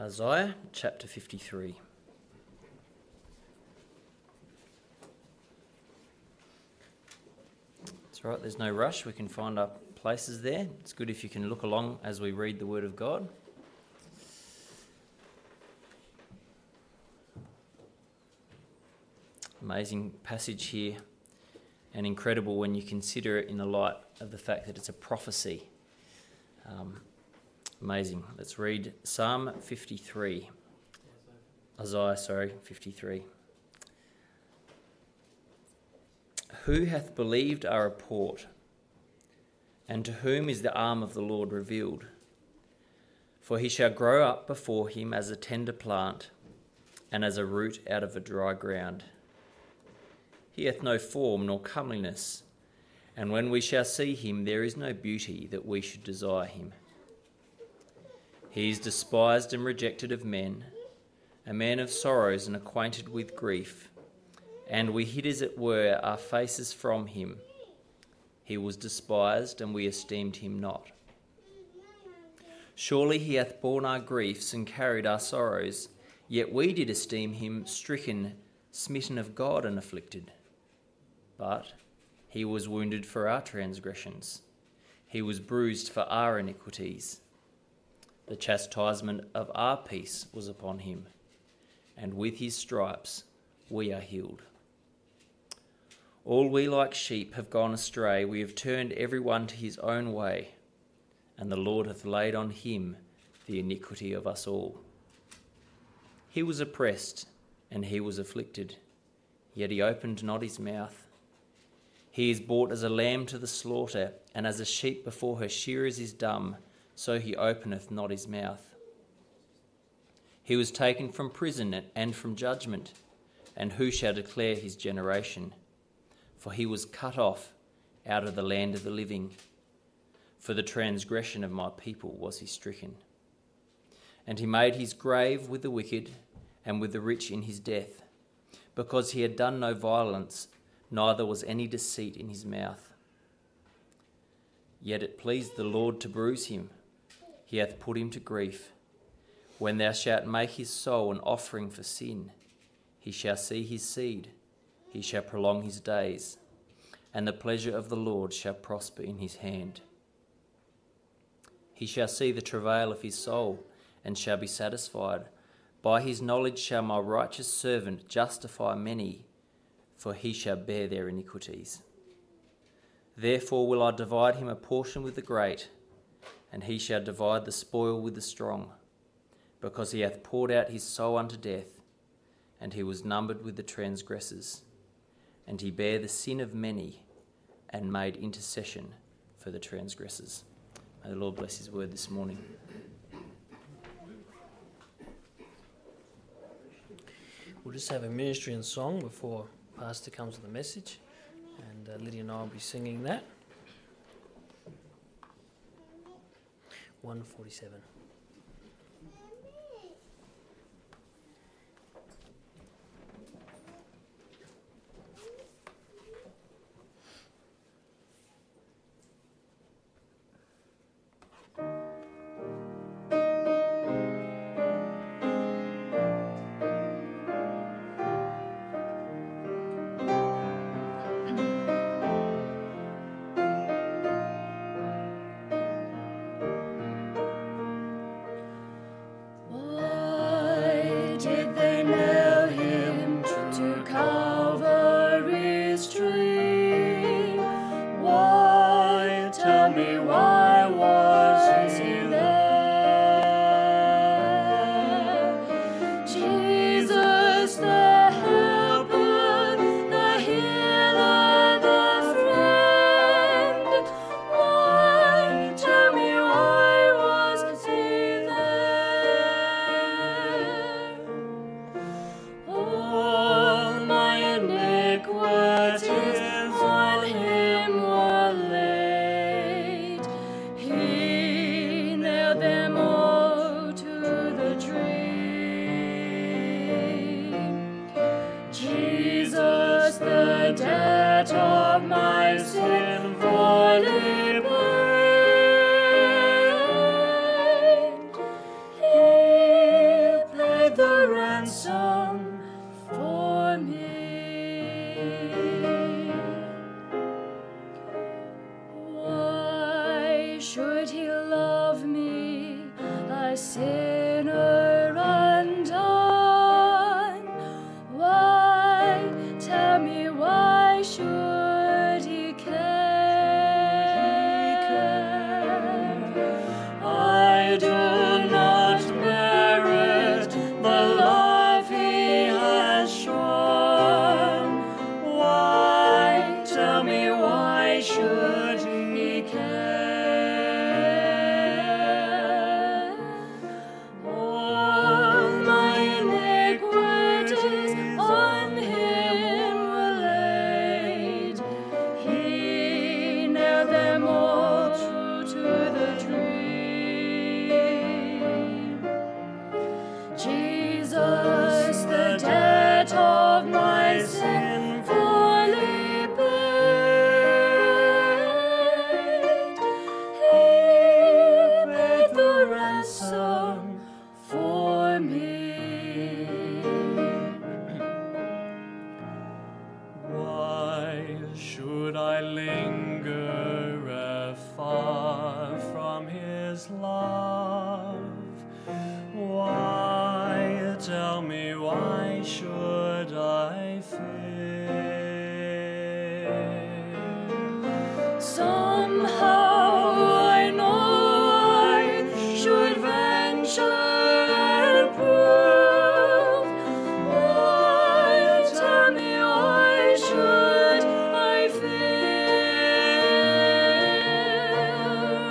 Isaiah chapter 53. It's all right, there's no rush. We can find our places there. It's good if you can look along as we read the Word of God. Amazing passage here, and incredible when you consider it in the light of the fact that it's a prophecy. Amazing. Let's read Psalm 53. Isaiah 53. Who hath believed our report? And to whom is the arm of the Lord revealed? For he shall grow up before him as a tender plant, and as a root out of a dry ground. He hath no form nor comeliness, and when we shall see him, there is no beauty that we should desire him. He is despised and rejected of men, a man of sorrows and acquainted with grief, and we hid as it were our faces from him. He was despised, and we esteemed him not. Surely he hath borne our griefs and carried our sorrows, yet we did esteem him stricken, smitten of God, and afflicted. But he was wounded for our transgressions, he was bruised for our iniquities. The chastisement of our peace was upon him, and with his stripes we are healed. All we like sheep have gone astray, we have turned every one to his own way, and the Lord hath laid on him the iniquity of us all. He was oppressed, and he was afflicted, yet he opened not his mouth. He is brought as a lamb to the slaughter, and as a sheep before her shearers is dumb, so he openeth not his mouth. He was taken from prison and from judgment, and who shall declare his generation? For he was cut off out of the land of the living. For the transgression of my people was he stricken. And he made his grave with the wicked and with the rich in his death, because he had done no violence, neither was any deceit in his mouth. Yet it pleased the Lord to bruise him. He hath put him to grief. When thou shalt make his soul an offering for sin, he shall see his seed, he shall prolong his days, and the pleasure of the Lord shall prosper in his hand. He shall see the travail of his soul, and shall be satisfied. By his knowledge shall my righteous servant justify many, for he shall bear their iniquities. Therefore will I divide him a portion with the great, and he shall divide the spoil with the strong, because he hath poured out his soul unto death, and he was numbered with the transgressors, and he bare the sin of many, and made intercession for the transgressors. May the Lord bless his word this morning. We'll just have a ministry and song before Pastor comes with the message, and Lydia and I will be singing that. 147. paid the ransom for me. Why should he love me, a sinner undone? Why, tell me, why should he care? I do not merit the love he has shown. Why, tell me, why should he care? All my iniquities on him were laid. He nailed them all to the tree. Jesus, the debt of my sin fully paid. He paid the ransom for me. Why should I linger afar from his love? Why, tell me, why should I fear? Somehow I know I should venture and prove. Why, tell me, why should I fear?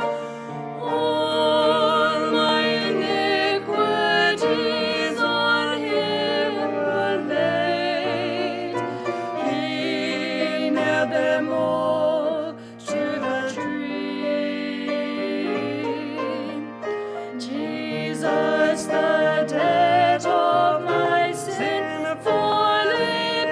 All my iniquities on him were laid. He nailed them all to the tree. Jesus, the debt of my sin fully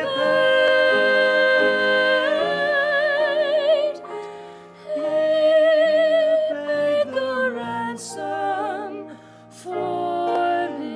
paid. He paid the ransom for me.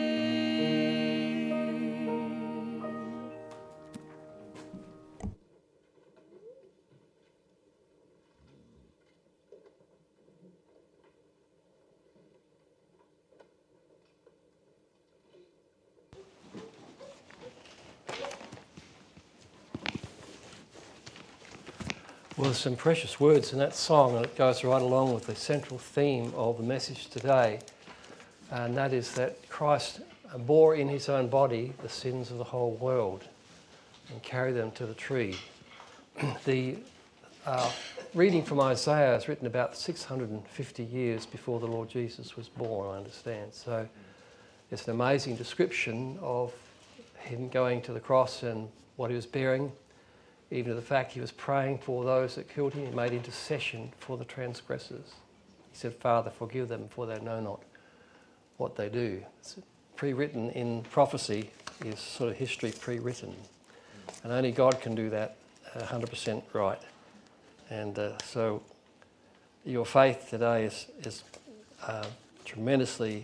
Well, there's some precious words in that song, and it goes right along with the central theme of the message today, and that is that Christ bore in his own body the sins of the whole world and carried them to the tree. The reading from Isaiah is written about 650 years before the Lord Jesus was born, I understand. So it's an amazing description of him going to the cross and what he was bearing, even to the fact he was praying for those that killed him. He made intercession for the transgressors. He said, Father, forgive them, for they know not what they do. It's pre-written in prophecy, is sort of history pre-written. And only God can do that 100% right. And so your faith today is tremendously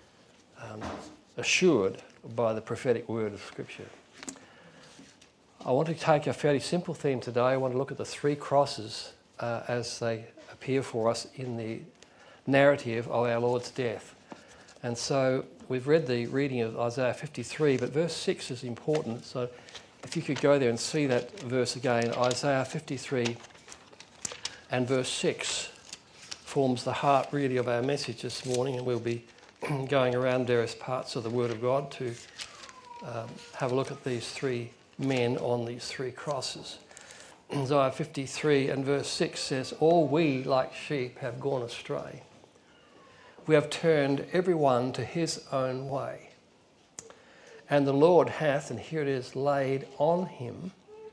assured by the prophetic word of Scripture. I want to take a fairly simple theme today. I want to look at the three crosses as they appear for us in the narrative of our Lord's death. And so we've read the reading of Isaiah 53, but verse 6 is important. So if you could go there and see that verse again, Isaiah 53 and verse 6 forms the heart really of our message this morning, and we'll be going around various parts of the Word of God to have a look at these three men on these three crosses. Isaiah 53 and verse 6 says, all we like sheep have gone astray. We have turned every one to his own way. And the Lord hath, and here it is, laid on him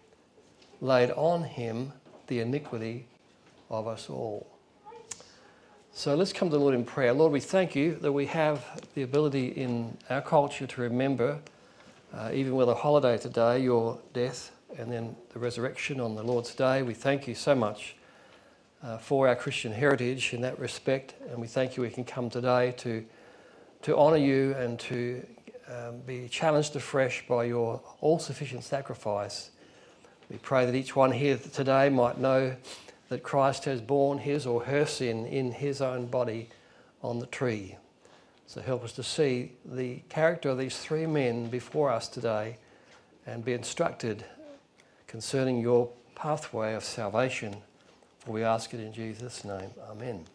the iniquity of us all. So let's come to the Lord in prayer. Lord, we thank you that we have the ability in our culture to remember, even with a holiday today, your death and then the resurrection on the Lord's Day. We thank you so much for our Christian heritage in that respect, and we thank you we can come today to honour you and to be challenged afresh by your all-sufficient sacrifice. We pray that each one here today might know that Christ has borne his or her sin in his own body on the tree. So help us to see the character of these three men before us today and be instructed concerning your pathway of salvation. For we ask it in Jesus' name. Amen.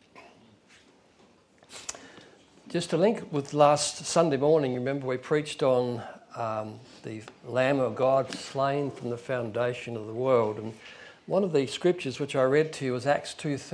Just to link with last Sunday morning, remember we preached on the Lamb of God slain from the foundation of the world. And one of the scriptures which I read to you was Acts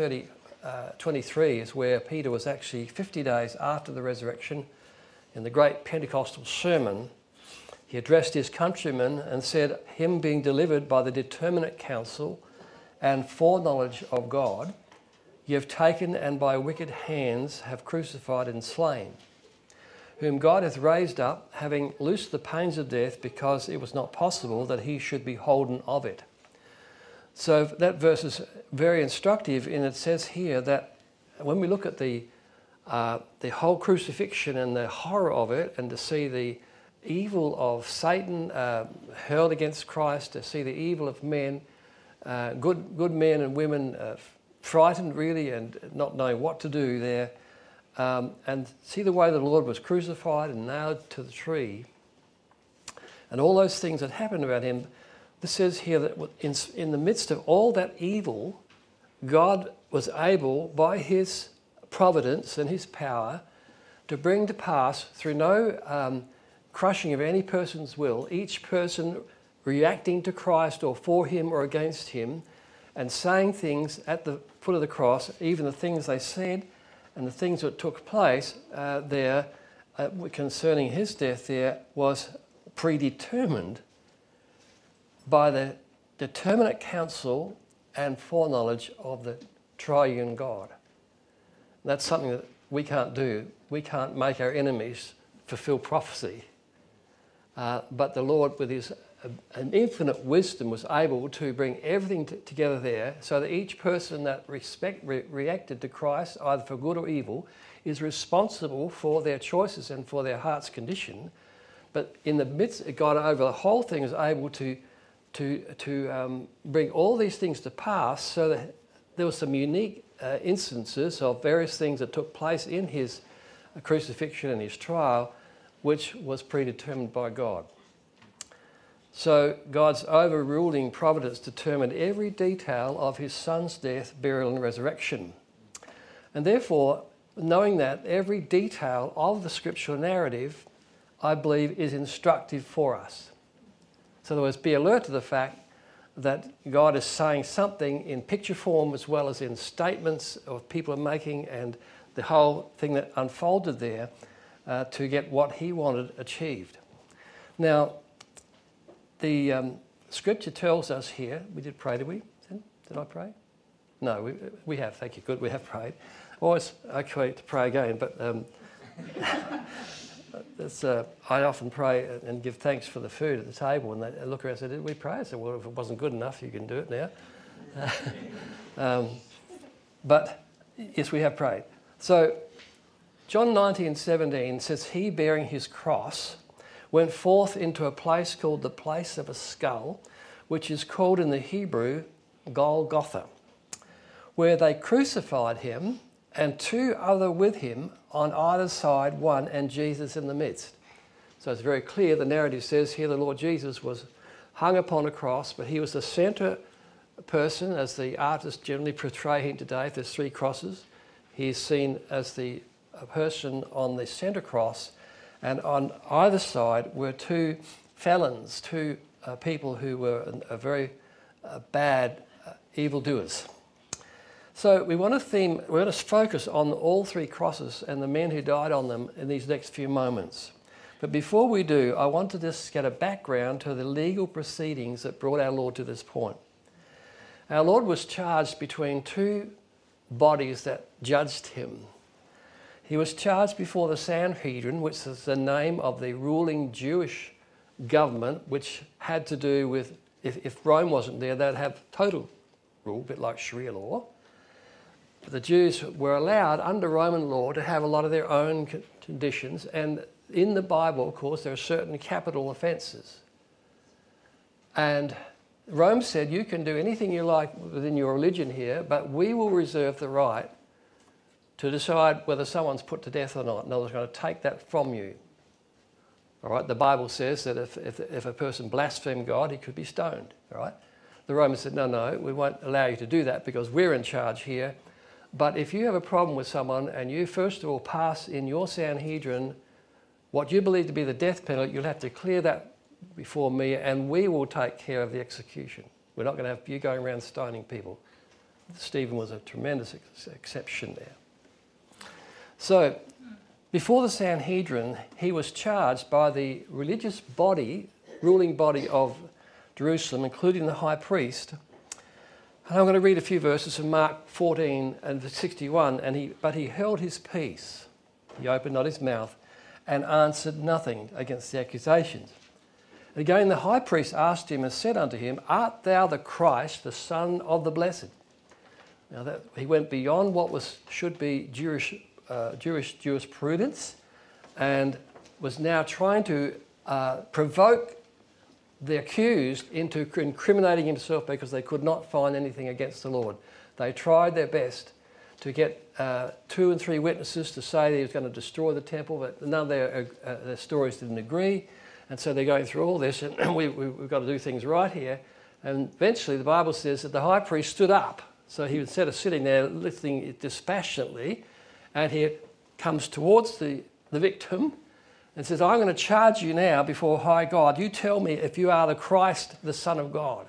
2:23, is where Peter was actually 50 days after the resurrection in the great Pentecostal sermon. He addressed his countrymen and said, him being delivered by the determinate counsel and foreknowledge of God, ye have taken and by wicked hands have crucified and slain, whom God hath raised up, having loosed the pains of death, because it was not possible that he should be holden of it. So that verse is very instructive, and it says here that when we look at the whole crucifixion and the horror of it, and to see the evil of Satan hurled against Christ, to see the evil of men, good men and women frightened really and not knowing what to do there, and see the way the Lord was crucified and nailed to the tree, and all those things that happened about him. This says here that in the midst of all that evil, God was able, by his providence and his power, to bring to pass, through no crushing of any person's will, each person reacting to Christ or for him or against him, and saying things at the foot of the cross, even the things they said and the things that took place there concerning his death there, was predetermined by the determinate counsel and foreknowledge of the triune God. That's something that we can't do. We can't make our enemies fulfill prophecy. But the Lord, with his an infinite wisdom, was able to bring everything together there, so that each person that reacted to Christ, either for good or evil, is responsible for their choices and for their heart's condition. But in the midst, God over the whole thing is able to bring all these things to pass, so that there were some unique instances of various things that took place in his crucifixion and his trial, which was predetermined by God. So God's overruling providence determined every detail of his son's death, burial and resurrection. And therefore, knowing that, every detail of the scriptural narrative, I believe, is instructive for us. So in other words, be alert to the fact that God is saying something in picture form as well as in statements of people are making, and the whole thing that unfolded there to get what he wanted achieved. Now, the scripture tells us here, we did pray, did we? Did I pray? No, we have, thank you, good, we have prayed. Always okay to pray again, but I often pray and give thanks for the food at the table, and they look around and say, did we pray? I said, well, if it wasn't good enough, you can do it now. But yes, we have prayed. So John 19:17 says, he bearing his cross went forth into a place called the place of a skull, which is called in the Hebrew Golgotha, where they crucified him and two other with him on either side, one, and Jesus in the midst. So it's very clear, the narrative says here the Lord Jesus was hung upon a cross, but he was the centre person, as the artists generally portray him today. If there's three crosses, he's seen as the person on the centre cross, and on either side were two felons, two people who were very bad evildoers. So we want to focus on all three crosses and the men who died on them in these next few moments. But before we do, I want to just get a background to the legal proceedings that brought our Lord to this point. Our Lord was charged between two bodies that judged him. He was charged before the Sanhedrin, which is the name of the ruling Jewish government, which had to do with, if Rome wasn't there, they'd have total rule, a bit like Sharia law. But the Jews were allowed under Roman law to have a lot of their own conditions, and in the Bible, of course, there are certain capital offences. And Rome said, you can do anything you like within your religion here, but we will reserve the right to decide whether someone's put to death or not. No one's going to take that from you. All right, the Bible says that if a person blasphemed God, he could be stoned. All right, the Romans said, no, we won't allow you to do that because we're in charge here. But if you have a problem with someone and you first of all pass in your Sanhedrin what you believe to be the death penalty, you'll have to clear that before me and we will take care of the execution. We're not going to have you going around stoning people. Stephen was a tremendous exception there. So, before the Sanhedrin, he was charged by the religious body, ruling body of Jerusalem, including the high priest. And I'm going to read a few verses from Mark 14 and 61. But he held his peace. He opened not his mouth and answered nothing against the accusations. And again, the high priest asked him and said unto him, Art thou the Christ, the Son of the Blessed? Now that he went beyond what should be Jewish jurisprudence and was now trying to provoke the accused into incriminating himself because they could not find anything against the Lord. They tried their best to get 2 and 3 witnesses to say that he was going to destroy the temple, but none of their stories didn't agree. And so they're going through all this, and we've got to do things right here. And eventually the Bible says that the high priest stood up. So he, instead of sitting there listening dispassionately, and he comes towards the victim and says, I'm going to charge you now before high God. You tell me if you are the Christ, the Son of God.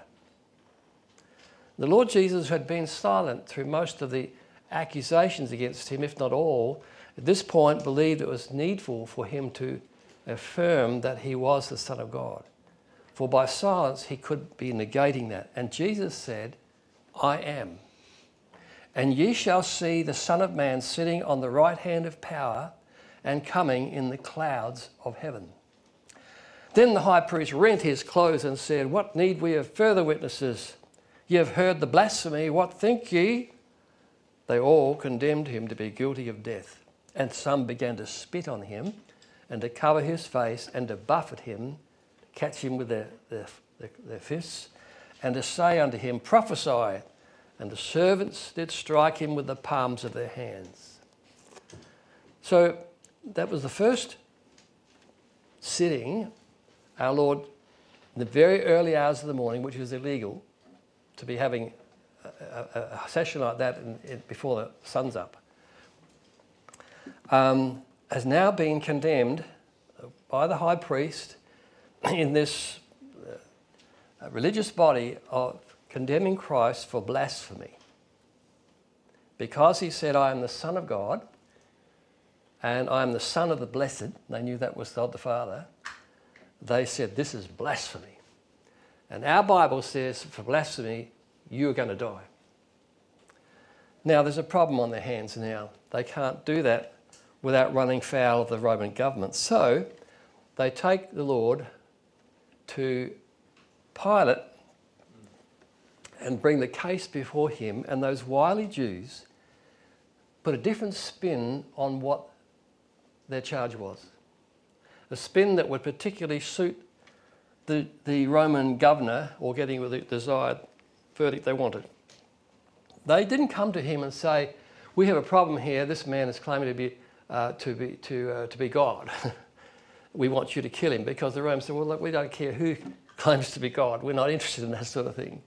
The Lord Jesus had been silent through most of the accusations against him, if not all. At this point, believed it was needful for him to affirm that he was the Son of God. For by silence, he could be negating that. And Jesus said, I am. And ye shall see the Son of Man sitting on the right hand of power and coming in the clouds of heaven. Then the high priest rent his clothes and said, What need we of further witnesses? Ye have heard the blasphemy. What think ye? They all condemned him to be guilty of death. And some began to spit on him and to cover his face and to buffet him, catch him with their fists, and to say unto him, Prophesy. And the servants did strike him with the palms of their hands. So that was the first sitting, our Lord, in the very early hours of the morning, which was illegal to be having a session like that before the sun's up, has now been condemned by the high priest in this religious body of condemning Christ for blasphemy. Because he said, I am the Son of God and I am the Son of the Blessed, they knew that was God the Father, they said, this is blasphemy. And our Bible says, for blasphemy, you are going to die. Now, there's a problem on their hands now. They can't do that without running foul of the Roman government. So they take the Lord to Pilate and bring the case before him, and those wily Jews put a different spin on what their charge was. A spin that would particularly suit the Roman governor, or getting the desired verdict they wanted. They didn't come to him and say, we have a problem here, this man is claiming to be God. We want you to kill him, because the Romans said, well, look, we don't care who claims to be God. We're not interested in that sort of thing.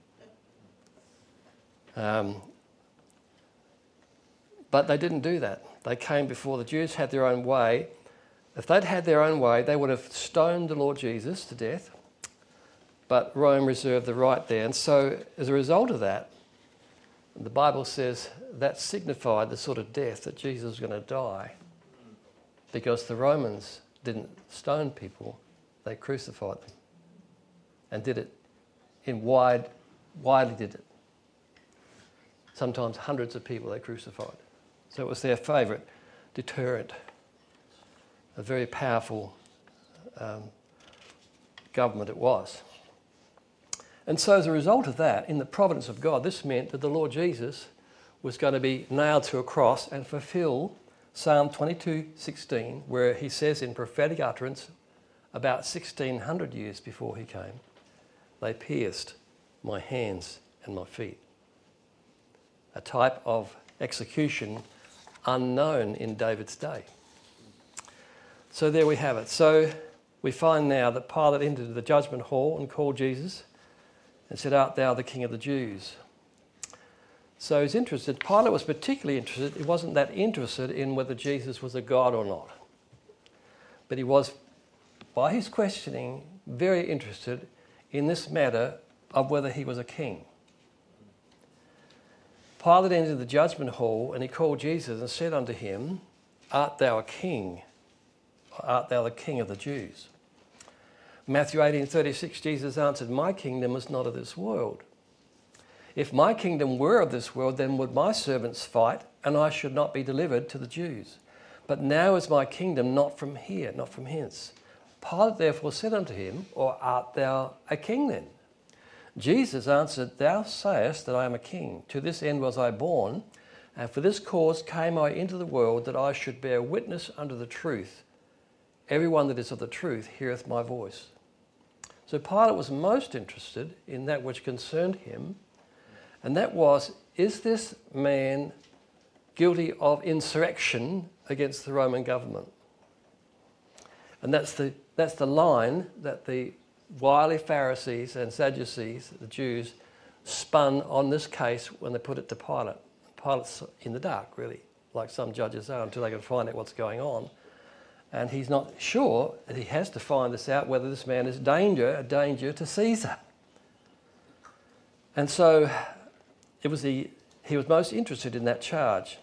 But they didn't do that. They came before the Jews, had their own way. If they'd had their own way, they would have stoned the Lord Jesus to death. But Rome reserved the right there. And so as a result of that, the Bible says that signified the sort of death that Jesus was going to die, because the Romans didn't stone people, they crucified them, and did it widely did it. Sometimes hundreds of people they crucified. So it was their favourite deterrent. A very powerful government it was. And so as a result of that, in the providence of God, this meant that the Lord Jesus was going to be nailed to a cross and fulfill Psalm 22:16, where he says in prophetic utterance about 1600 years before he came, they pierced my hands and my feet. A type of execution unknown in David's day. So there we have it. So we find now that Pilate entered the judgment hall and called Jesus and said, "Art thou the King of the Jews?" So he's interested. Pilate was particularly interested. He wasn't that interested in whether Jesus was a god or not. But he was, by his questioning, very interested in this matter of whether he was a king. Pilate entered the judgment hall and he called Jesus and said unto him, "Art thou a king? Art thou the King of the Jews?" Matthew 18:36, Jesus answered, "My kingdom is not of this world. If my kingdom were of this world, then would my servants fight, and I should not be delivered to the Jews. But now is my kingdom not from here, not from hence." Pilate therefore said unto him, "Or art thou a king then?" Jesus answered, "Thou sayest that I am a king. To this end was I born, and for this cause came I into the world, that I should bear witness unto the truth. Everyone that is of the truth heareth my voice." So Pilate was most interested in that which concerned him, and that was, is this man guilty of insurrection against the Roman government? And that's the line that the wily Pharisees and Sadducees, the Jews, spun on this case when they put it to Pilate. Pilate's in the dark, really, like some judges are, until they can find out what's going on. And he's not sure, and he has to find this out, whether this man is a danger to Caesar. And so he was most interested in that charge.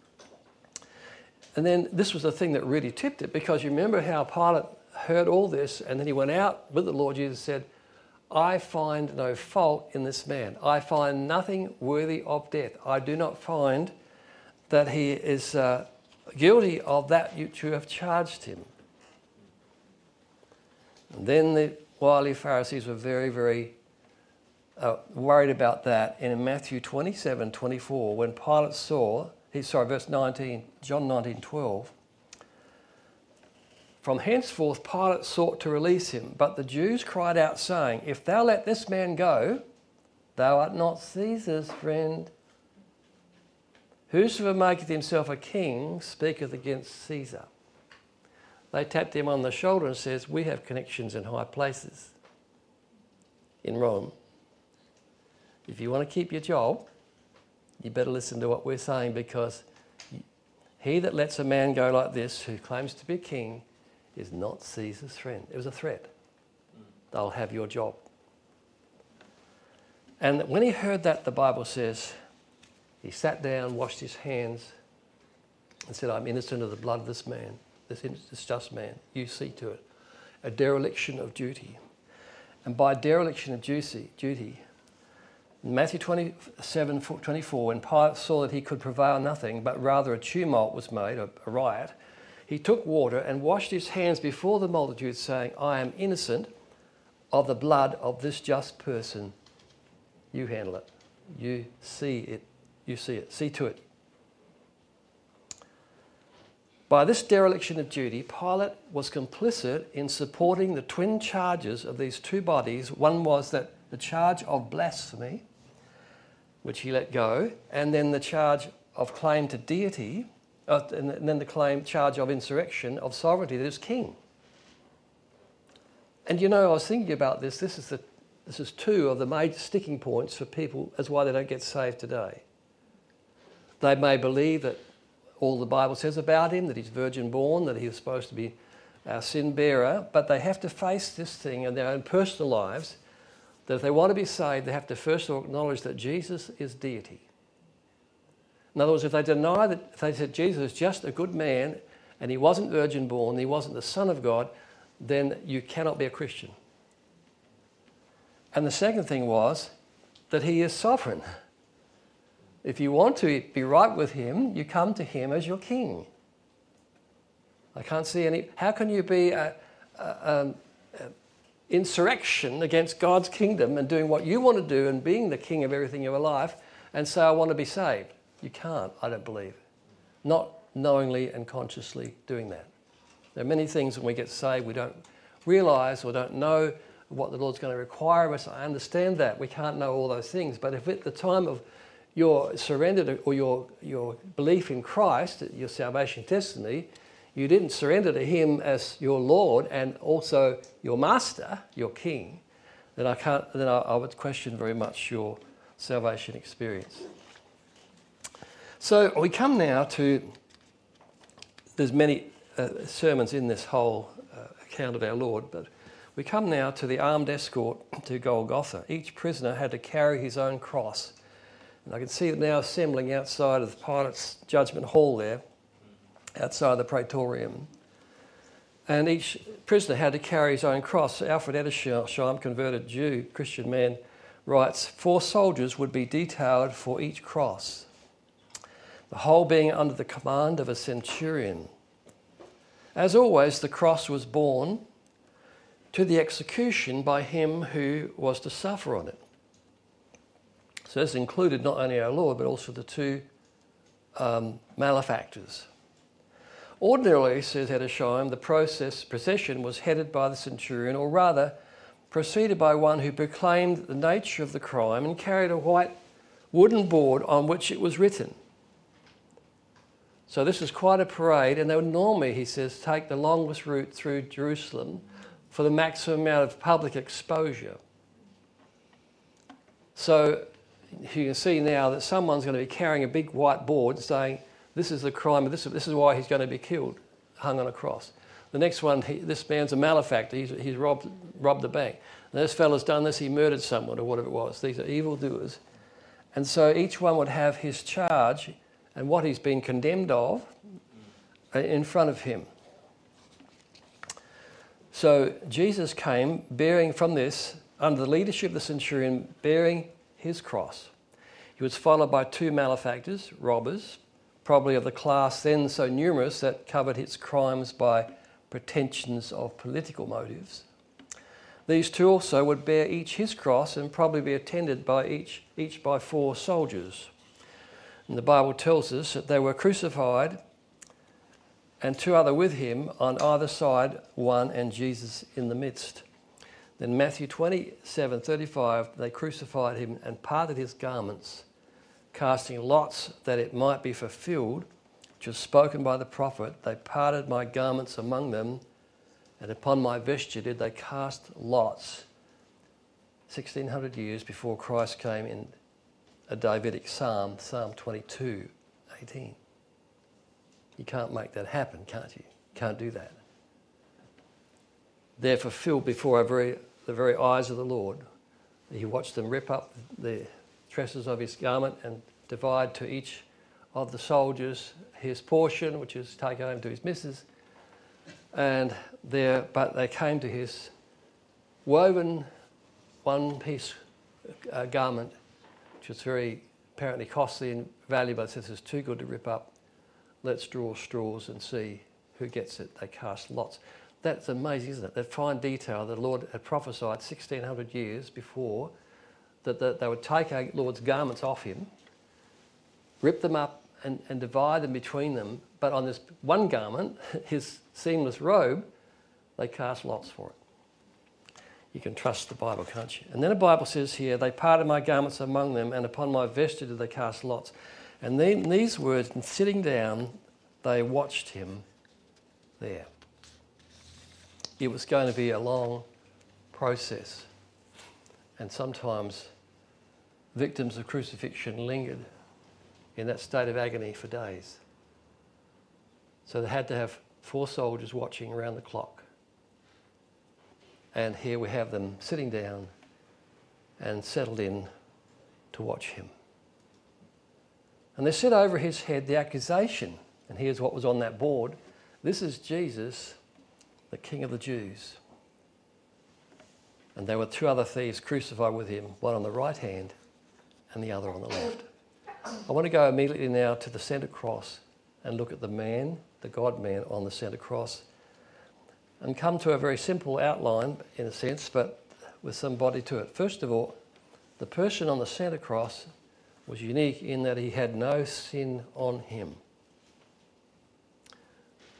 And then this was the thing that really tipped it, because you remember how Pilate heard all this, and then he went out with the Lord Jesus and said, "I find no fault in this man. I find nothing worthy of death. I do not find that he is guilty of that which you have charged him." And then the wily Pharisees were very, very worried about that. And in Matthew 27:24, when Pilate saw, verse 19, John 19:12, "From henceforth Pilate sought to release him, but the Jews cried out, saying, If thou let this man go, thou art not Caesar's friend. Whosoever maketh himself a king speaketh against Caesar." They tapped him on the shoulder and says, "We have connections in high places in Rome. If you want to keep your job, you better listen to what we're saying, because he that lets a man go like this, who claims to be a king, is not Caesar's friend." It was a threat. They'll have your job. And when he heard that, the Bible says, he sat down, washed his hands, and said, "I'm innocent of the blood of this man, this just man. You see to it." A dereliction of duty. And by dereliction of duty, in Matthew 27:24, when Pilate saw that he could prevail nothing, but rather a tumult was made, a riot, he took water and washed his hands before the multitude, saying, "I am innocent of the blood of this just person. You handle it. You see it. You see it. See to it." By this dereliction of duty, Pilate was complicit in supporting the twin charges of these two bodies. One was that the charge of blasphemy, which he let go, and then the charge of claim to deity, and then the charge of insurrection, of sovereignty, that is king. And I was thinking about this. This is two of the major sticking points for people as why they don't get saved today. They may believe that all the Bible says about him, that he's virgin born, that he was supposed to be our sin bearer, but they have to face this thing in their own personal lives, that if they want to be saved, they have to first of all acknowledge that Jesus is deity. In other words, if they deny that, if they said Jesus is just a good man and he wasn't virgin born, he wasn't the Son of God, then you cannot be a Christian. And the second thing was that he is sovereign. If you want to be right with him, you come to him as your king. I can't see any... How can you be insurrection against God's kingdom and doing what you want to do and being the king of everything in your life and say, "I want to be saved"? You can't, I don't believe. Not knowingly and consciously doing that. There are many things when we get saved we don't realise or don't know what the Lord's going to require of us. I understand that. We can't know all those things. But if at the time of your surrender or your belief in Christ, your salvation destiny, you didn't surrender to him as your Lord and also your master, your king, then I would question very much your salvation experience. So we come now to, there's many sermons in this whole account of our Lord, but we come now to the armed escort to Golgotha. Each prisoner had to carry his own cross. And I can see it now assembling outside of Pilate's judgment hall there, outside the Praetorium. And each prisoner had to carry his own cross. Alfred Edersheim, converted Jew, Christian man, writes, 4 soldiers would be detailed for each cross, the whole being under the command of a centurion. As always, the cross was borne to the execution by him who was to suffer on it. So this included not only our Lord, but also the 2 malefactors. Ordinarily, says Edersheim, the procession was headed by the centurion, or rather proceeded by one who proclaimed the nature of the crime and carried a white wooden board on which it was written. So this is quite a parade, and they would normally, he says, take the longest route through Jerusalem for the maximum amount of public exposure. So you can see now that someone's going to be carrying a big white board saying, this is the crime, this is why he's going to be killed, hung on a cross. The next one, this man's a malefactor, he's robbed the bank. And this fella's done this, he murdered someone or whatever it was. These are evildoers. And so each one would have his charge and what he's been condemned of in front of him. So Jesus came bearing from this, under the leadership of the centurion, bearing his cross. He was followed by 2 malefactors, robbers, probably of the class then so numerous that covered its crimes by pretensions of political motives. These 2 also would bear each his cross and probably be attended by each by 4 soldiers. And the Bible tells us that they were crucified and 2 other with him on either side, one and Jesus in the midst. Then Matthew 27:35, they crucified him and parted his garments, casting lots that it might be fulfilled, which was spoken by the prophet, they parted my garments among them, and upon my vesture did they cast lots. 1600 years before Christ came in a Davidic psalm, Psalm 22:18. You can't make that happen, can't you? Can't do that. They're fulfilled before the very eyes of the Lord. He watched them rip up the tresses of his garment and divide to each of the soldiers his portion, which is taken home to his missus. But they came to his woven one-piece garment, which was very apparently costly and valuable. It says it's too good to rip up. Let's draw straws and see who gets it. They cast lots. That's amazing, isn't it? That fine detail the Lord had prophesied 1600 years before, that they would take our Lord's garments off him, rip them up and divide them between them. But on this one garment, his seamless robe, they cast lots for it. You can trust the Bible, can't you? And then the Bible says here, they parted my garments among them, and upon my vesture did they cast lots. And then these words, and sitting down, they watched him there. It was going to be a long process. And sometimes victims of crucifixion lingered in that state of agony for days. So they had to have 4 soldiers watching around the clock. And here we have them sitting down and settled in to watch him. And they set over his head the accusation. And here's what was on that board. This is Jesus, the King of the Jews. And there were 2 other thieves crucified with him, one on the right hand and the other on the left. I want to go immediately now to the centre cross and look at the man, the God-man on the centre cross, and come to a very simple outline in a sense, but with some body to it. First of all, the person on the centre cross was unique in that he had no sin on him.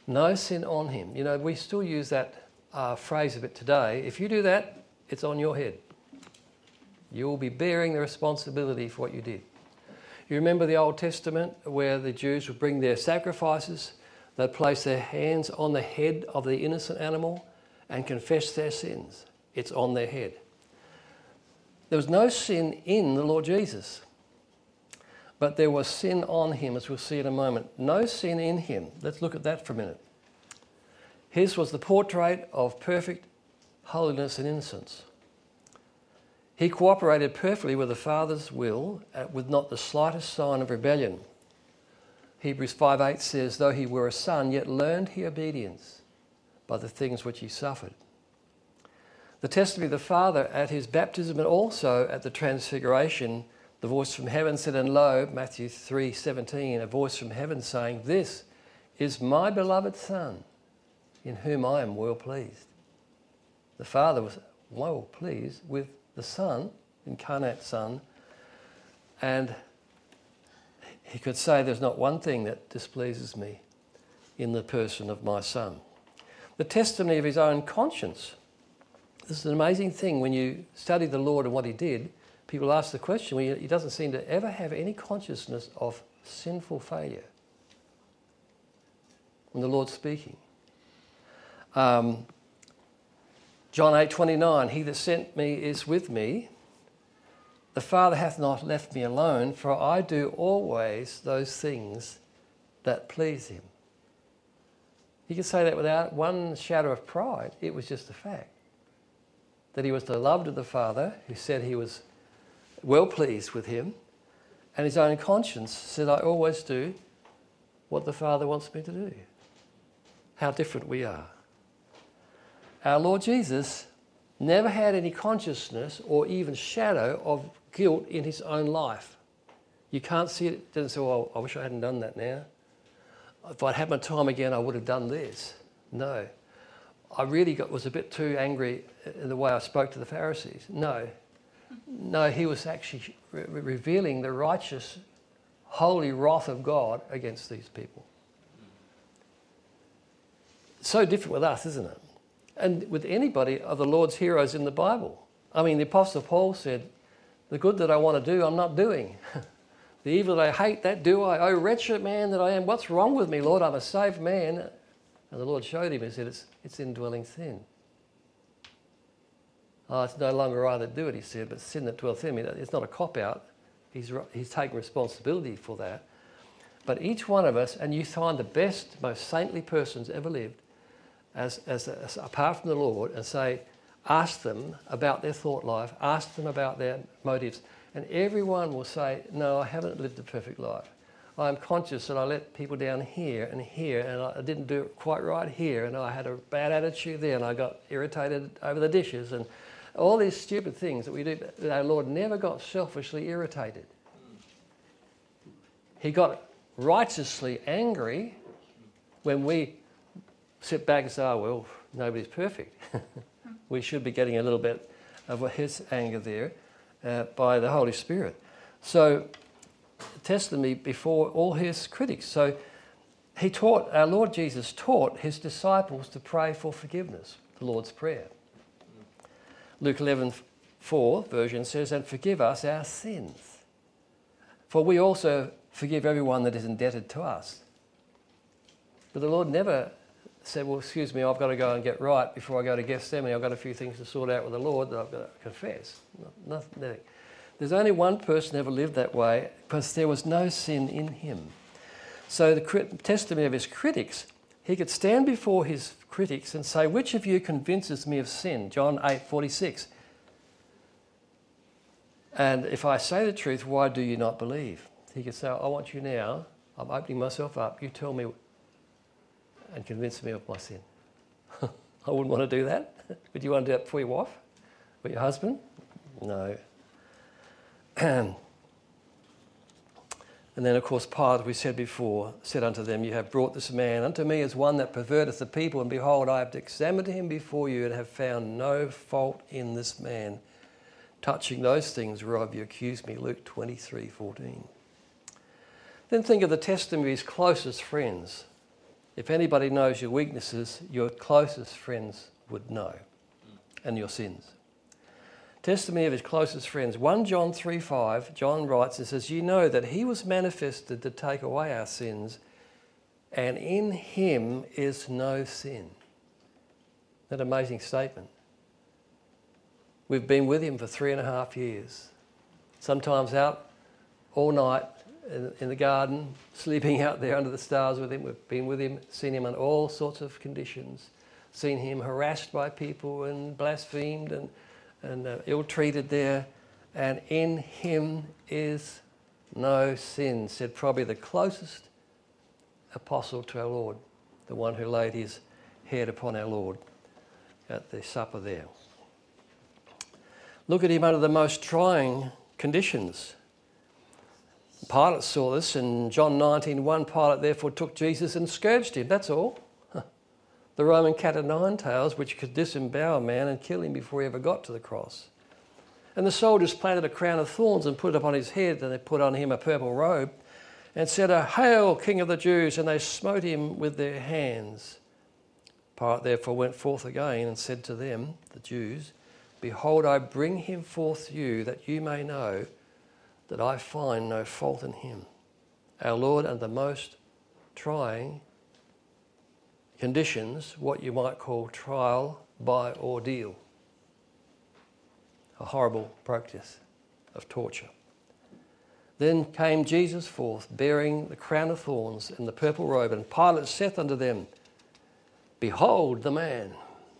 No sin on him. You know, we still use that phrase a bit today. If you do that, it's on your head. You will be bearing the responsibility for what you did. You remember the Old Testament where the Jews would bring their sacrifices, they'd place their hands on the head of the innocent animal and confess their sins. It's on their head. There was no sin in the Lord Jesus, but there was sin on him, as we'll see in a moment. No sin in him. Let's look at that for a minute. His was the portrait of perfect holiness and innocence. He cooperated perfectly with the Father's will, with not the slightest sign of rebellion. Hebrews 5:8 says, though he were a son, yet learned he obedience by the things which he suffered. The testimony of the Father at his baptism and also at the transfiguration, the voice from heaven said, and lo, Matthew 3:17, a voice from heaven saying, this is my beloved Son, in whom I am well pleased. The Father was well pleased with the Son, incarnate Son, and he could say there's not one thing that displeases me in the person of my Son. The testimony of his own conscience. This is an amazing thing when you study the Lord and what he did. People ask the question, well, he doesn't seem to ever have any consciousness of sinful failure when the Lord's speaking. John 8:29, he that sent me is with me. The Father hath not left me alone, for I do always those things that please him. He could say that without one shadow of pride. It was just a fact that he was the beloved of the Father, who said he was well pleased with him, and his own conscience said, I always do what the Father wants me to do. How different we are. Our Lord Jesus never had any consciousness or even shadow of guilt in his own life. You can't see it. Doesn't say, well, I wish I hadn't done that now. If I'd had my time again, I would have done this. No. I really was a bit too angry in the way I spoke to the Pharisees. No, he was actually revealing the righteous, holy wrath of God against these people. So different with us, isn't it? And with anybody of the Lord's heroes in the Bible. I mean, the Apostle Paul said, the good that I want to do, I'm not doing. The evil that I hate, that do I. Oh, wretched man that I am, what's wrong with me, Lord? I'm a saved man. And the Lord showed him and said, it's indwelling sin. Oh, it's no longer I that do it, he said, but sin that dwelleth in me. It's not a cop-out. He's taking responsibility for that. But each one of us, and you find the best, most saintly persons ever lived, as apart from the Lord, and say, ask them about their thought life, ask them about their motives, and everyone will say, no, I haven't lived a perfect life. I'm conscious that I let people down here, and I didn't do it quite right here, and I had a bad attitude there, and I got irritated over the dishes, and all these stupid things that we do. Our Lord never got selfishly irritated. He got righteously angry when we sit back and say, oh, well, nobody's perfect. We should be getting a little bit of his anger there by the Holy Spirit. So, testimony before all his critics. So, our Lord Jesus taught his disciples to pray for forgiveness, the Lord's Prayer. Luke 11:4 version says, and forgive us our sins, for we also forgive everyone that is indebted to us. But the Lord never said, well, excuse me, I've got to go and get right before I go to Gethsemane. I've got a few things to sort out with the Lord that I've got to confess. Nothing. There's only one person ever lived that way because there was no sin in him. So the testimony of his critics, he could stand before his critics and say, which of you convinces me of sin? John 8:46. And if I say the truth, why do you not believe? He could say, I want you now, I'm opening myself up, you tell me and convince me of my sin. I wouldn't want to do that. Would you want to do that for your wife? Or your husband? No. And then, of course, Pilate, we said before, said unto them, you have brought this man unto me as one that perverteth the people, and behold, I have examined him before you and have found no fault in this man, touching those things whereof you accuse me. Luke 23:14. Then think of the testimony of his closest friends. If anybody knows your weaknesses, your closest friends would know, and your sins. Testimony of his closest friends. 1 John 3:5, John writes and says, "You know that he was manifested to take away our sins, and in him is no sin." That amazing statement. We've been with him for 3.5 years, sometimes out all night in the garden, sleeping out there under the stars with him. We've been with him, seen him in all sorts of conditions, seen him harassed by people and blasphemed and ill-treated there. And in him is no sin, said probably the closest apostle to our Lord, the one who laid his head upon our Lord at the supper there. Look at him under the most trying conditions. Pilate saw this in John 19:1. Pilate therefore took Jesus and scourged him. That's all. The Roman cat o' nine tails, which could disembowel a man and kill him before he ever got to the cross. And the soldiers planted a crown of thorns and put it upon his head, and they put on him a purple robe and said, "Hail, King of the Jews!" And they smote him with their hands. Pilate therefore went forth again and said to them, the Jews, "Behold, I bring him forth to you, that you may know that I find no fault in him." Our Lord, under the most trying conditions, what you might call trial by ordeal, a horrible practice of torture. Then came Jesus forth, bearing the crown of thorns and the purple robe, and Pilate saith unto them, "Behold the man."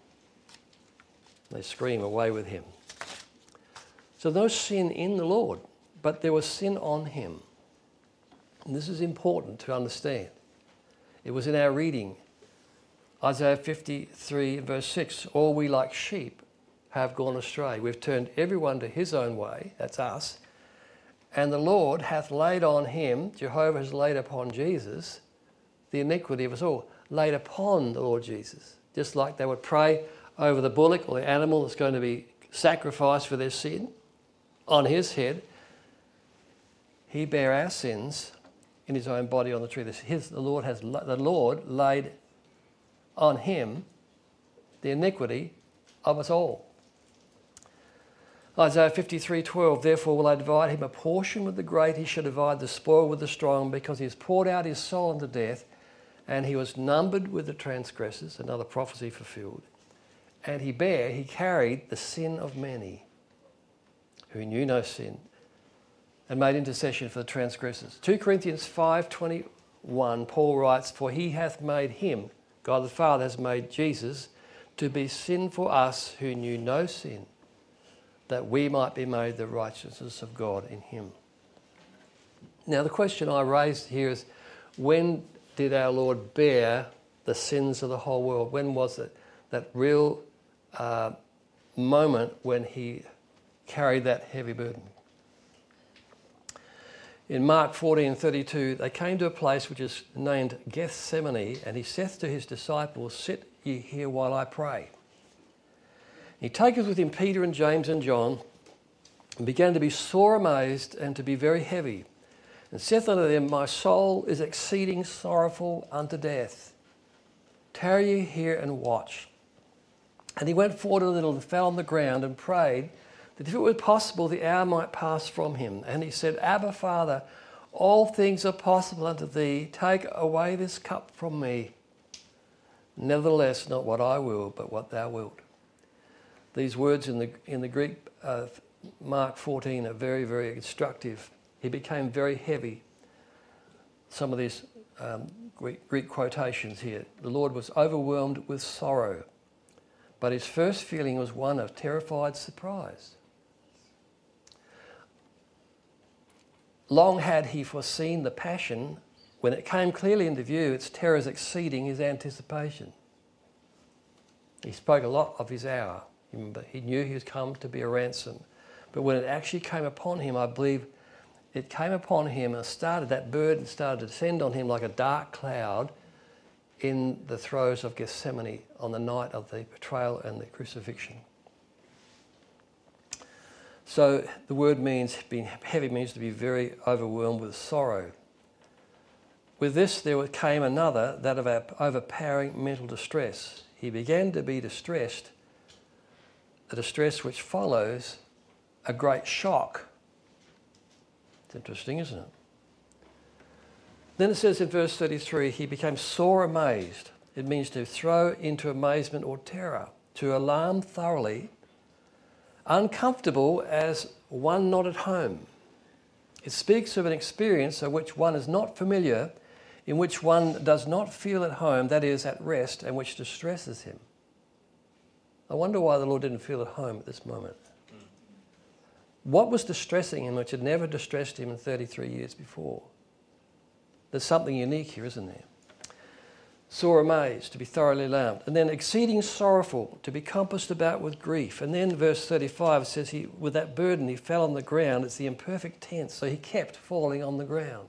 They scream, "Away with him." So no sin in the Lord, but there was sin on him. And this is important to understand. It was in our reading. Isaiah 53 verse 6, "All we like sheep have gone astray. We've turned everyone to his own way," that's us, "and the Lord hath laid on him," Jehovah has laid upon Jesus, "the iniquity of us all." Laid upon the Lord Jesus. Just like they would pray over the bullock or the animal that's going to be sacrificed for their sin, on his head, he bare our sins in his own body on the tree. The Lord laid on him the iniquity of us all. Isaiah 53:12, "Therefore will I divide him a portion with the great, he shall divide the spoil with the strong, because he has poured out his soul unto death, and he was numbered with the transgressors," another prophecy fulfilled. "And he carried the sin of many, who knew no sin, and made intercession for the transgressors." 2 Corinthians 5:21, Paul writes, "For he hath made him," God the Father has made Jesus, "to be sin for us who knew no sin, that we might be made the righteousness of God in him." Now the question I raised here is, when did our Lord bear the sins of the whole world? When was it that real moment when he carried that heavy burden? In Mark 14:32, they came to a place which is named Gethsemane, and he saith to his disciples, "Sit ye here while I pray." He taketh with him Peter and James and John, and began to be sore amazed and to be very heavy, and saith unto them, "My soul is exceeding sorrowful unto death. Tarry ye here and watch." And he went forward a little and fell on the ground and prayed that if it were possible the hour might pass from him. And he said, "Abba, Father, all things are possible unto thee. Take away this cup from me. Nevertheless, not what I will, but what thou wilt." These words in the Greek of Mark 14 are very, very instructive. He became very heavy. Some of these Greek quotations here. The Lord was overwhelmed with sorrow, but his first feeling was one of terrified surprise. Long had he foreseen the passion. When it came clearly into view, its terrors exceeding his anticipation. He spoke a lot of his hour. Remember, he knew he was come to be a ransom. But when it actually came upon him, I believe it came upon him and that burden started to descend on him like a dark cloud in the throes of Gethsemane on the night of the betrayal and the crucifixion. So the word means, being heavy means to be very overwhelmed with sorrow. with this there came another, that of overpowering mental distress. He began to be distressed, a distress which follows a great shock. It's interesting, isn't it? Then it says in verse 33, he became sore amazed. It means to throw into amazement or terror, to alarm thoroughly, uncomfortable as one not at home. It speaks of an experience of which one is not familiar, in which one does not feel at home, that is, at rest, and which distresses him. I wonder why the Lord didn't feel at home at this moment. What was distressing him which had never distressed him in 33 years before? There's something unique here, isn't there? Sore amazed, to be thoroughly alarmed. And then exceeding sorrowful, to be compassed about with grief. And then verse 35 says, with that burden he fell on the ground. It's the imperfect tense, so he kept falling on the ground.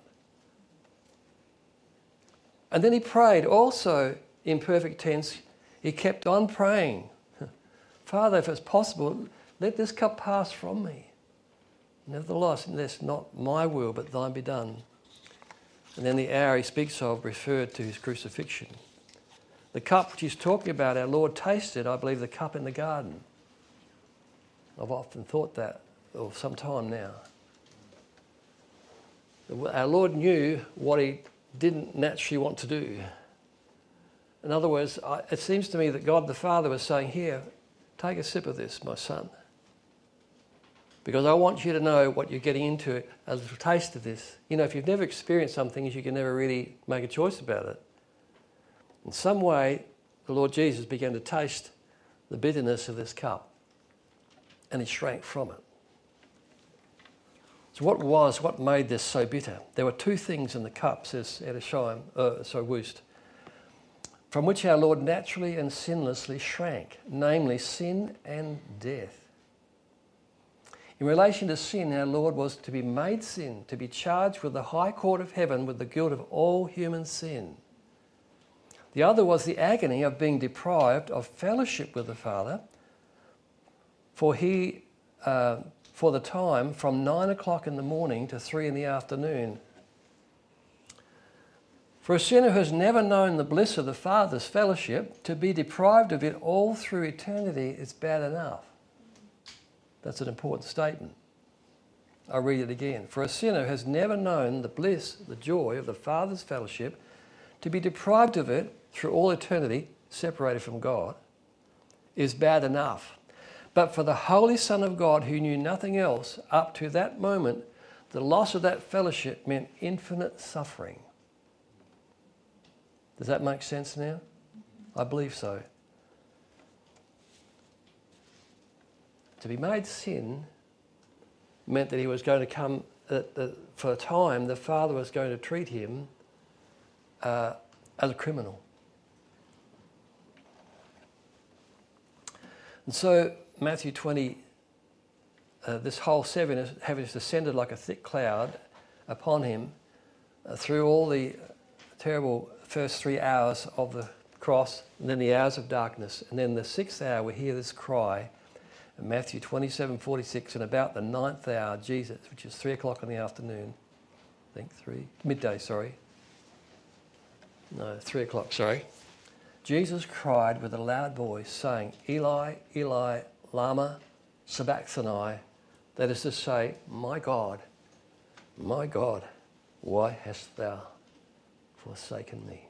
And then he prayed, also imperfect tense, he kept on praying. Father, if it's possible, let this cup pass from me. Nevertheless, not my will, but thine be done. And then the hour he speaks of referred to his crucifixion. The cup which he's talking about, our Lord tasted, I believe, the cup in the garden. I've often thought that, or some time now. Our Lord knew what he didn't naturally want to do. In other words, it seems to me that God the Father was saying, here, take a sip of this, my son. Because I want you to know what you're getting into, a little taste of this. You know, if you've never experienced some things, you can never really make a choice about it. In some way, the Lord Jesus began to taste the bitterness of this cup, and he shrank from it. So what made this so bitter? There were two things in the cup, says Woost, from which our Lord naturally and sinlessly shrank, namely sin and death. In relation to sin, our Lord was to be made sin, to be charged with the high court of heaven with the guilt of all human sin. The other was the agony of being deprived of fellowship with the Father, for the time from 9 o'clock in the morning to 3 in the afternoon. For a sinner who has never known the bliss of the Father's fellowship, to be deprived of it all through eternity is bad enough. That's an important statement. I'll read it again. For a sinner who has never known the bliss, the joy of the Father's fellowship, to be deprived of it through all eternity, separated from God, is bad enough. But for the Holy Son of God, who knew nothing else, up to that moment, the loss of that fellowship meant infinite suffering. Does that make sense now? I believe so. To be made sin meant that he was going to come, for a time, the Father was going to treat him as a criminal. And so Matthew 20, this whole 7 having descended like a thick cloud upon him through all the terrible first 3 hours of the cross, and then the hours of darkness, and then the 6th hour we hear this cry. In Matthew 27:46, and about the 9th hour, Jesus, which is 3 o'clock in the afternoon, I think midday, 3 o'clock, Jesus cried with a loud voice, saying, Eli, Eli, lama sabachthani, that is to say, my God, why hast thou forsaken me?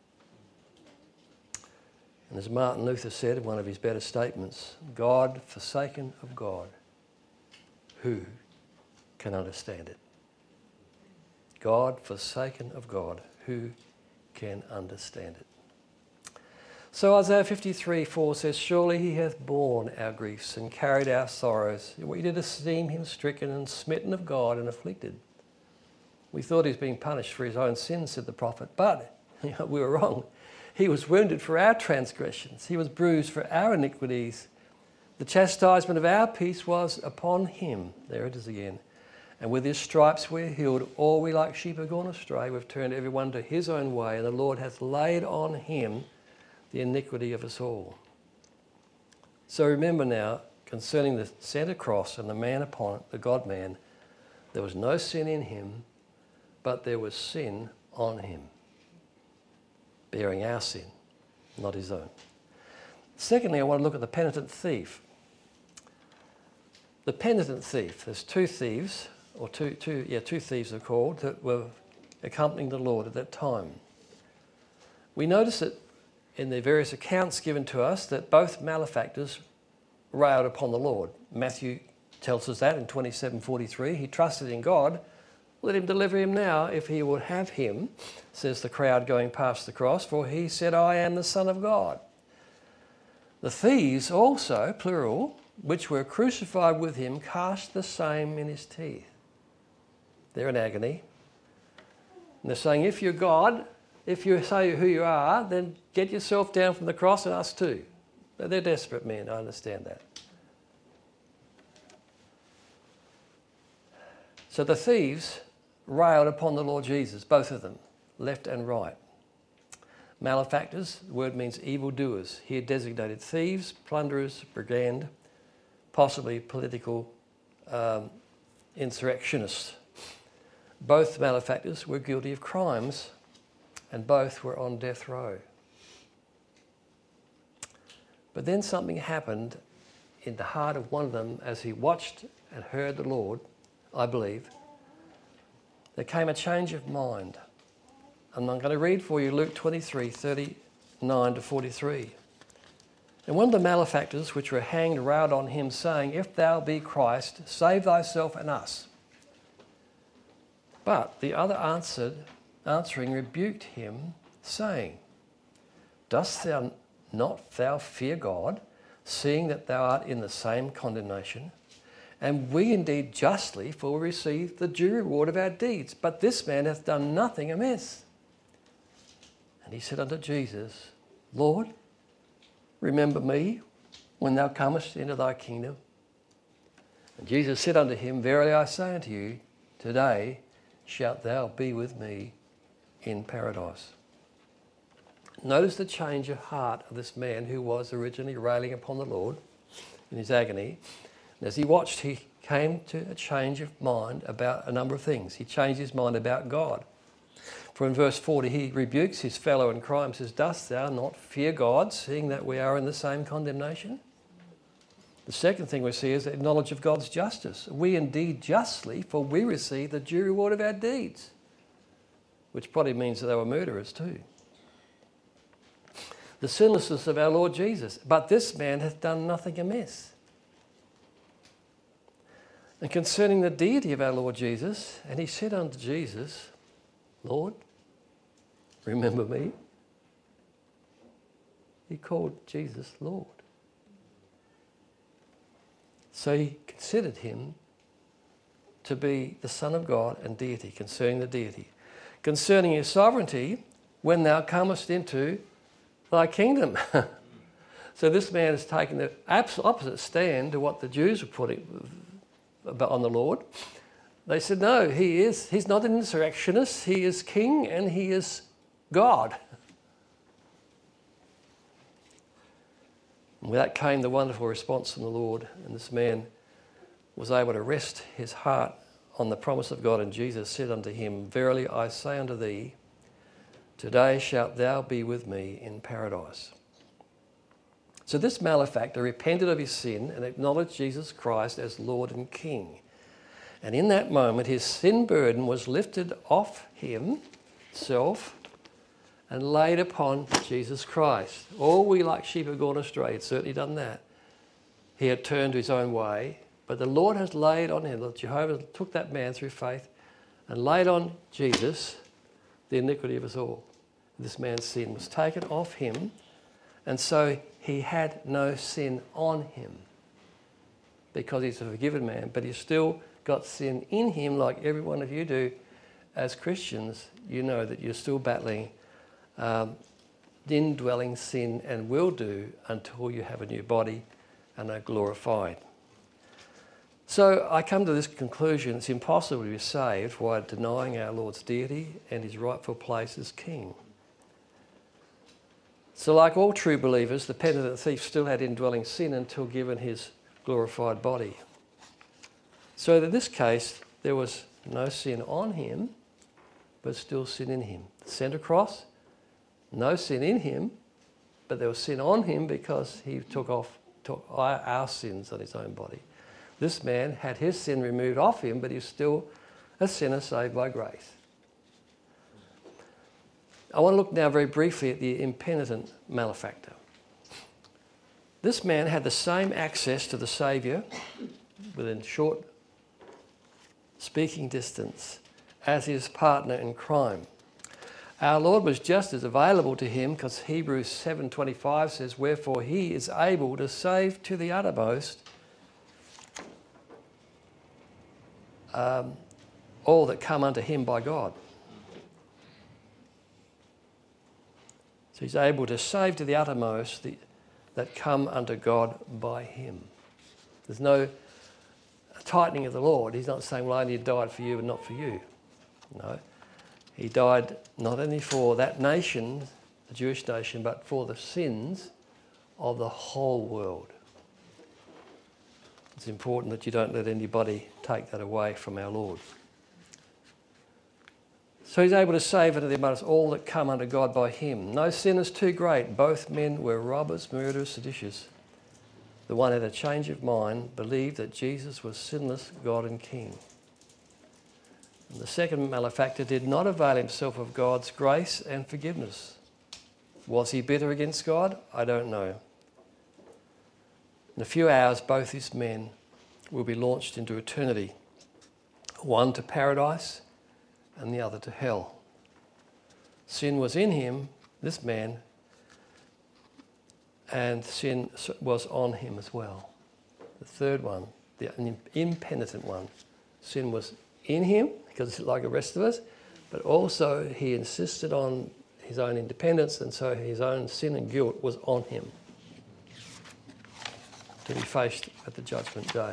And as Martin Luther said in one of his better statements, God forsaken of God, who can understand it? God forsaken of God, who can understand it? So Isaiah 53:4 says, surely he hath borne our griefs and carried our sorrows. We did esteem him stricken and smitten of God and afflicted. We thought he was being punished for his own sins, said the prophet, but we were wrong. He was wounded for our transgressions. He was bruised for our iniquities. The chastisement of our peace was upon him. There it is again. And with his stripes we are healed. All we like sheep have gone astray. We've turned everyone to his own way. And the Lord hath laid on him the iniquity of us all. So remember now, concerning the centre cross and the man upon it, the God-man, there was no sin in him, but there was sin on him, bearing our sin, not his own. Secondly, I want to look at the penitent thief. The penitent thief, there's two thieves, or two thieves are called, that were accompanying the Lord at that time. We notice that in the various accounts given to us that both malefactors railed upon the Lord. Matthew tells us that in 27:43. He trusted in God. Let him deliver him now if he would have him, says the crowd going past the cross, for he said, I am the Son of God. The thieves also, plural, which were crucified with him, cast the same in his teeth. They're in agony. And they're saying, if you're God, if you say who you are, then get yourself down from the cross and us too. They're desperate men, I understand that. So the thieves railed upon the Lord Jesus, both of them, left and right. Malefactors, the word means evildoers. Here designated thieves, plunderers, brigand, possibly political insurrectionists. Both malefactors were guilty of crimes and both were on death row. But then something happened in the heart of one of them as he watched and heard the Lord, I believe. There came a change of mind. And I'm going to read for you Luke 23:39 to 43. And one of the malefactors which were hanged railed on him, saying, If thou be Christ, save thyself and us. But the other answering rebuked him, saying, Dost thou not fear God, seeing that thou art in the same condemnation? And we indeed justly, for we receive the due reward of our deeds. But this man hath done nothing amiss. And he said unto Jesus, Lord, remember me when thou comest into thy kingdom. And Jesus said unto him, Verily I say unto you, today shalt thou be with me in paradise. Notice the change of heart of this man who was originally railing upon the Lord in his agony. And as he watched, he came to a change of mind about a number of things. He changed his mind about God. For in verse 40, he rebukes his fellow in crime, says, Dost thou not fear God, seeing that we are in the same condemnation? The second thing we see is the knowledge of God's justice. We indeed justly, for we receive the due reward of our deeds. Which probably means that they were murderers too. The sinlessness of our Lord Jesus. But this man hath done nothing amiss. And concerning the deity of our Lord Jesus, and he said unto Jesus, Lord, remember me. He called Jesus Lord. So he considered him to be the Son of God and deity, concerning the deity. Concerning his sovereignty, when thou comest into thy kingdom. So this man has taken the absolute opposite stand to what the Jews were putting on the Lord. They said, no, he's not an insurrectionist, he is king and he is God. And with that came the wonderful response from the Lord, and this man was able to rest his heart on the promise of God, and Jesus said unto him, Verily I say unto thee, today shalt thou be with me in paradise. So this malefactor repented of his sin and acknowledged Jesus Christ as Lord and King. And in that moment, his sin burden was lifted off himself and laid upon Jesus Christ. All we like sheep have gone astray. He'd certainly done that. He had turned to his own way, but the Lord has laid on him. Jehovah took that man through faith and laid on Jesus the iniquity of us all. This man's sin was taken off him, and so he had no sin on him because he's a forgiven man, but he's still got sin in him like every one of you do. As Christians, you know that you're still battling indwelling sin and will do until you have a new body and are glorified. So I come to this conclusion: it's impossible to be saved while denying our Lord's deity and his rightful place as King. So like all true believers, the penitent thief still had indwelling sin until given his glorified body. So in this case, there was no sin on him, but still sin in him. The centre cross, no sin in him, but there was sin on him because he took our sins on his own body. This man had his sin removed off him, but he's still a sinner saved by grace. I want to look now very briefly at the impenitent malefactor. This man had the same access to the Saviour within short speaking distance as his partner in crime. Our Lord was just as available to him because Hebrews 7:25 says, "Wherefore he is able to save to the uttermost all that come unto him by God." So he's able to save to the uttermost that come unto God by him. There's no tightening of the Lord. He's not saying, well, I only died for you and not for you. No. He died not only for that nation, the Jewish nation, but for the sins of the whole world. It's important that you don't let anybody take that away from our Lord. So he's able to save unto the uttermost all that come unto God by him. No sin is too great. Both men were robbers, murderers, seditious. The one had a change of mind, believed that Jesus was sinless, God and King. And the second malefactor did not avail himself of God's grace and forgiveness. Was he bitter against God? I don't know. In a few hours, both these men will be launched into eternity, one to paradise and the other to hell. Sin was in him, this man, and sin was on him as well. The third one, the impenitent one, sin was in him, because it's like the rest of us, but also he insisted on his own independence, and so his own sin and guilt was on him to be faced at the judgment day.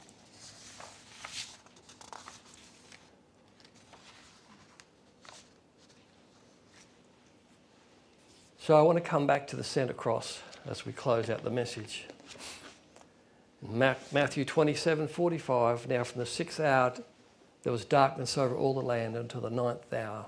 So I want to come back to the centre cross as we close out the message. In Matthew 27:45, now from the 6th hour there was darkness over all the land until the 9th hour.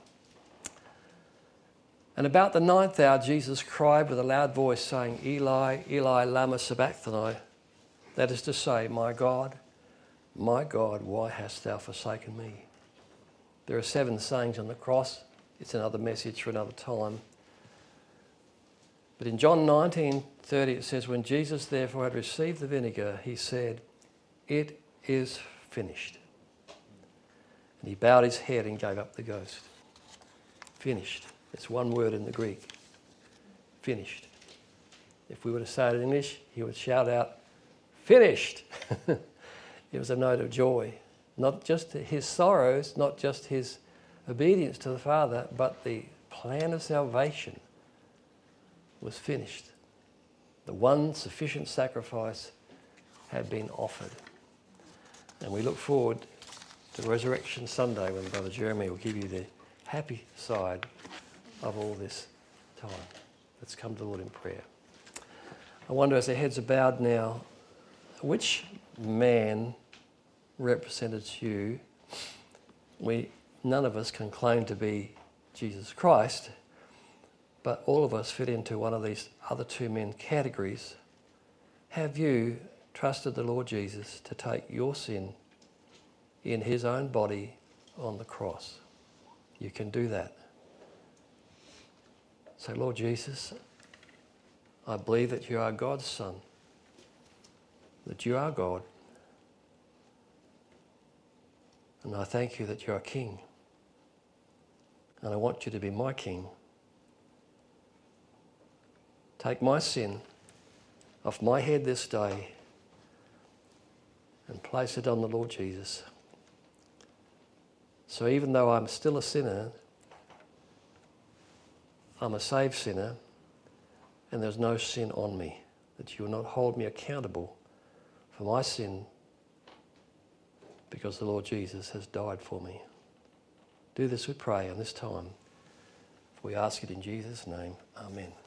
And about the 9th hour Jesus cried with a loud voice, saying, Eli, Eli, lama sabachthani. That is to say, my God, why hast thou forsaken me? There are 7 sayings on the cross. It's another message for another time. But in John 19:30 it says, when Jesus therefore had received the vinegar, he said, it is finished. And he bowed his head and gave up the ghost. Finished. It's one word in the Greek. Finished. If we were to say it in English, he would shout out, finished. It was a note of joy. Not just his sorrows, not just his obedience to the Father, but the plan of salvation was finished. The one sufficient sacrifice had been offered. And we look forward to Resurrection Sunday when Brother Jeremy will give you the happy side of all this time. Let's come to the Lord in prayer. I wonder, as their heads are bowed now, which man represented you? None of us can claim to be Jesus Christ, but all of us fit into one of these other 2 men categories. Have you trusted the Lord Jesus to take your sin in his own body on the cross? You can do that. Say, Lord Jesus, I believe that you are God's Son, that you are God, and I thank you that you are King, and I want you to be my King. Take my sin off my head this day and place it on the Lord Jesus. So even though I'm still a sinner, I'm a saved sinner, and there's no sin on me, that you will not hold me accountable for my sin because the Lord Jesus has died for me. Do this, we pray, on this time. We ask it in Jesus' name. Amen.